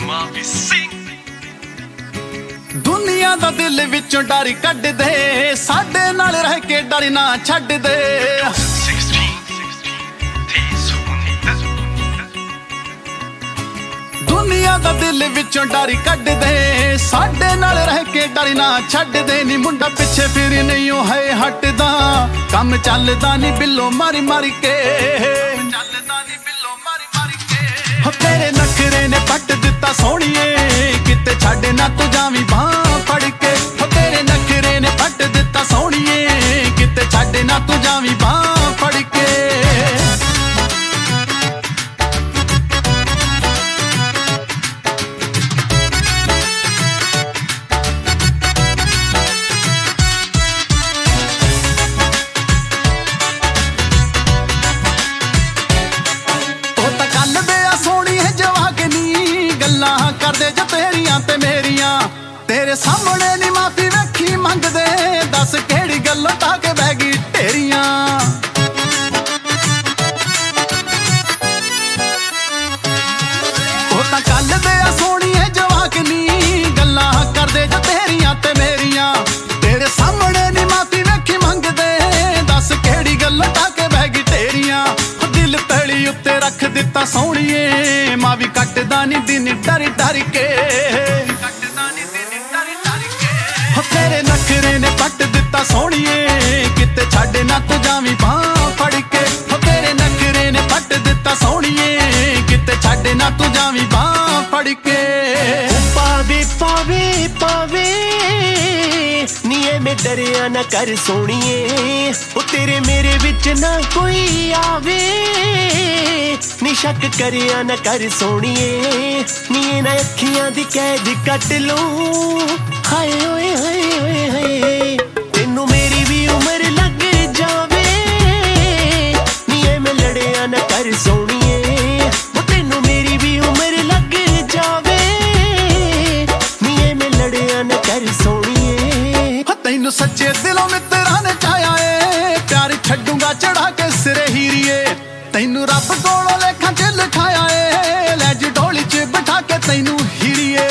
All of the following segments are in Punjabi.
ਦੁਨੀਆ ਦਾ ਦਿਲ ਵਿੱਚੋਂ ਡਰ ਕੱਢ ਦੇ, ਸਾਡੇ ਨਾਲ ਰਹਿ ਕੇ ਡਰ ਨਾ ਛੱਡ ਦੇ। ਦੁਨੀਆ ਦਾ ਦਿਲ ਵਿੱਚੋਂ ਡਰ ਕੱਢ ਦੇ, ਸਾਡੇ ਨਾਲ ਰਹਿ ਕੇ ਡਰ ਨਾ ਛੱਡ ਦੇ। ਨੀ ਮੁੰਡਾ ਪਿੱਛੇ ਫਿਰ ਨਹੀਂ ਉਹ ਹੈ ਹਟਦਾ, ਕੰਮ ਚੱਲਦਾ ਨੀ ਬਿੱਲੋ ਮਾਰੀ ਮਾਰੀ ਕੇ, ਚੱਲਦਾ ਨੀ ਬਿੱਲੋ ਮਾਰੀ ਮਾਰੀ ਕੇ। ਹੋ ਤੇਰੇ ਨਖਰੇ ਨੇ ਪੱਟ ਦਿੱਤਾ ਸੋਹਣੀਏ, ਕਿਤੇ ਛੱਡ ਨਾ ਤੂੰ ਜਾਵੀਂ ਬਾਂਹ ਫੜ ਕੇ। ਹੋ ਤੇਰੇ ਨਖਰੇ ਨੇ ਪੱਟ ਦਿੱਤਾ ਸੋਹਣੀਏ, ਕਿਤੇ ਛੱਡ ਨਾ ਤੂੰ ਜਾਵੀਂ ਬਾਂਹ ਫੜ ਕੇ। ਕਰਦੇ ਜੋ ਤੇਰੀਆਂ ਤੇ ਮੇਰੀਆਂ, ਤੇਰੇ ਸਾਹਮਣੇ ਨੀ ਮਾਫੀ ਵੇਖੀ ਮੰਗਦੇ, ਦੱਸ ਕਿਹੜੀ ਗੱਲੋਂ ਟਾ ਕੇ ਬਹਿ ਗਈ ਢੇਰੀਆਂ। ਉਹ ਤਾਂ ਕੱਲ ਦੇ ਆ ਸੋਹਣੀਏ ਜਵਾਕ ਨੀ, ਗੱਲਾਂ ਕਰਦੇ ਜੋ ਤੇਰੀਆਂ ਤੇ ਮੇਰੀਆਂ, ਤੇਰੇ ਸਾਹਮਣੇ ਨੀ ਮਾਫੀ ਵੇਖੀ ਮੰਗਦੇ, ਦੱਸ ਕਿਹੜੀ ਗੱਲੋਂ ਟਾ ਕੇ ਬਹਿ ਗਈ ਢੇਰੀਆਂ। ਦਿਲ ਪੈਲੀ ਉੱਤੇ ਰੱਖ ਦਿੱਤਾ ਸੋਹਣੀਏ, ਮਾਂ ਵੀ ਕੱਟਦਾ ਨੀ ਦਿਨ ਡਰ ਡਰ ਕੇ, ਕੱਟਦਾ ਨੀ ਦਿਨ ਡਰ ਡਰ ਕੇ। ਹੋ ਤੇਰੇ ਨਖਰੇ ਨੇ ਪੱਟ ਦਿੱਤਾ ਸੋਹਣੀਏ, ਕਿਤੇ ਛੱਡ ਨਾ ਤੂੰ ਜਾਵੀਂ ਬਾਂਹ ਫੜ ਕੇ। ਹੋ ਤੇਰੇ ਨਖਰੇ ਨੇ ਪੱਟ ਦਿੱਤਾ ਸੋਹਣੀਏ, ਕਿਤੇ ਛੱਡ ਨਾ ਤੂੰ ਜਾਵੀਂ ਬਾਂਹ ਫੜ ਕੇ। ਪਾਵੇ ਪਾਵੇ ਪਾਵੇ ਨੀ ਐਵੇਂ ਡਰਿਆ ਨਾ ਕਰ ਸੋਹਣੀਏ, ਉਹ ਤੇਰੇ ਮੇਰੇ ਵਿੱਚ ਨਾ ਕੋਈ ਆਵੇ, ਨੀ ਸ਼ੱਕ ਕਰਿਆ ਨਾ ਕਰ ਸੋਹਣੀਏ, ਨੀ ਇਹਨਾਂ ਅੱਖੀਆਂ ਦੀ ਕੈਦ ਕੱਟ ਲੂੰ। ਹਾਏ ਓਏ ਹਾਏ ਓਏ ਹਾਏ, ਤੈਨੂੰ ਮੇਰੀ ਵੀ ਉਮਰ ਲੱਗ ਜਾਵੇ, ਨੀ ਐਵੇਂ ਲੜਿਆ ਨਾ ਕਰ ਸੋਹਣੀਏ, ਉਹ ਤੈਨੂੰ ਮੇਰੀ ਵੀ ਉਮਰ ਲੱਗ ਜਾਵੇ, ਨੀ ਐਵੇਂ ਲੜਿਆ ਨਾ ਕਰ ਸੋਹਣੀਏ। ਤੈਨੂੰ ਸੱਚੇ ਦਿਲੋਂ ਮਿੱਤਰਾਂ ਨੇ ਚਾਹਿਆ ਏ, ਪਿਆਰ ਛੱਡੂਗਾ ਚੜਾ ਕੇ ਸਿਰੇ ਹੀਰੀਏ। ਤੈਨੂੰ ਰੱਬ ਕੋਲੋਂ ਲੇਖਾਂ ਚ ਲਿਖਾਇਆ ਏ, ਲੈ ਜੀ ਢੋਲੀ ਚ ਬਿਠਾ ਕੇ ਤੈਨੂੰ ਹੀਰੀਏ।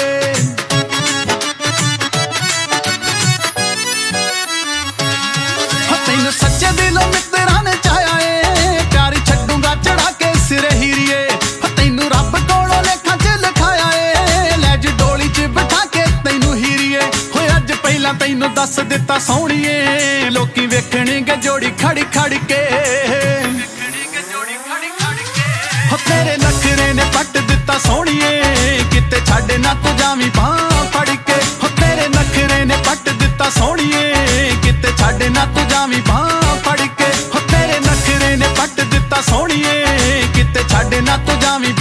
ਤੈਨੂੰ ਸੱਚੇ ਦਿਲੋਂ ਮਿੱਤਰਾਂ ਨੇ ਚਾਹਿਆ ਏ, ਪਿਆਰ ਛੱਡੂਗਾ ਚੜਾ ਕੇ ਸਿਰੇ ਹੀਰੀਏ। ਤੈਨੂੰ ਰੱਬ ਕੋਲੋਂ ਲੇਖਾਂ ਚ ਲਿਖਾਇਆ ਏ, ਲੈ ਜੀ ਢੋਲੀ ਚ ਬਿਠਾ ਕੇ ਤੈਨੂੰ ਹੀਰੀਏ। ਹੋਏ ਅੱਜ ਪਹਿਲਾਂ ਤੈਨੂੰ ਦੱਸ ਦਿੱਤਾ ਸੋਹਣੀਏ, ਲੋਕੀ ਵੇਖਣਗੇ ਜੋੜੀ ਖੜ ਖੜ ਕੇ। ਤੇਰੇ ਨਖਰੇ ਨੇ ਪੱਟ ਦਿੱਤਾ ਸੋਹਣੀਏ, ਕਿਤੇ ਛੱਡ ਨਾ ਤੂੰ ਜਾਵੀਂ ਬਾਂਹ ਫੜ ਕੇ। ਹੋ ਤੇਰੇ ਨਖਰੇ ਨੇ ਪੱਟ ਦਿੱਤਾ ਸੋਹਣੀਏ, ਕਿਤੇ ਛੱਡ ਨਾ ਤੂੰ ਜਾਵੀਂ ਬਾਂਹ ਫੜ ਕੇ। ਹੋ ਤੇਰੇ ਨਖਰੇ ਨੇ ਪੱਟ ਦਿੱਤਾ ਸੋਹਣੀਏ, ਕਿਤੇ ਛੱਡ ਨਾ ਤੂੰ ਜਾਵੀਂ